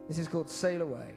This is called Sail Away.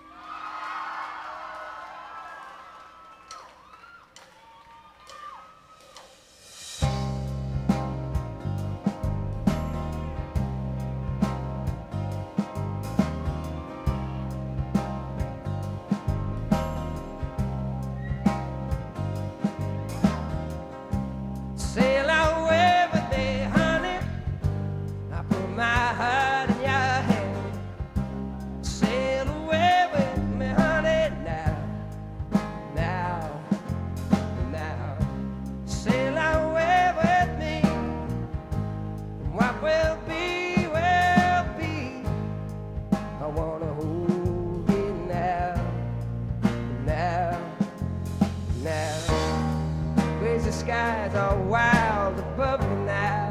Sail away with me, honey. I put my heart in your hand. Sail away with me, honey, now, now, now. Sail away with me. What will be, will be. I wanna hold you now, now, now. Crazy skies are wild above me now.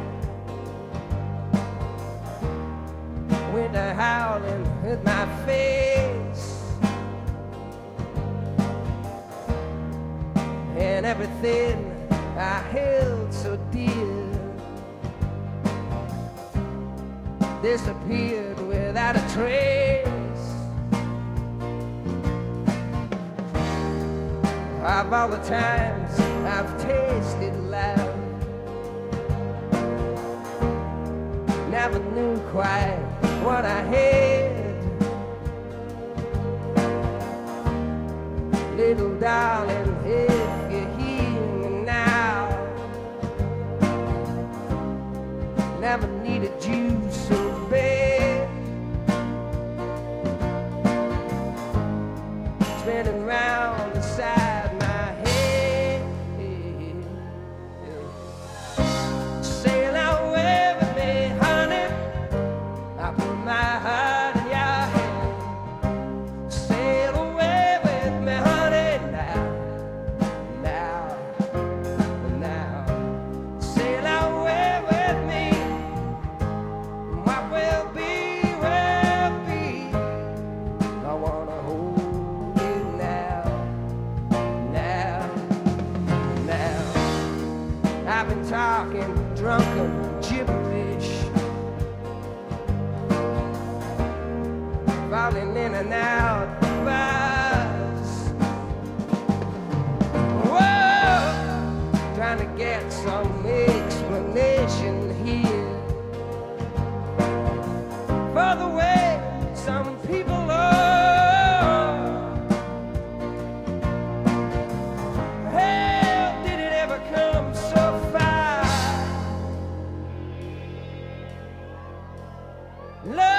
Winter howling at my face, and everything I held so dear disappeared without a trace of all the times I've tasted love. Never knew quite what I had. Little darling, if you hear me now, never needed you so bad. Spinning round inside my head. Sail away with me, honey. I put my heart in your hand. Sail away with me, honey, now, now, now. Sail away with me. What will be, will be. I wanna hold you now, now, now. I've been talking drunken gibberish, falling in and out of bars. Whoa, trying to get some explanation here for the way some people are. Hell, did it ever come so far? Love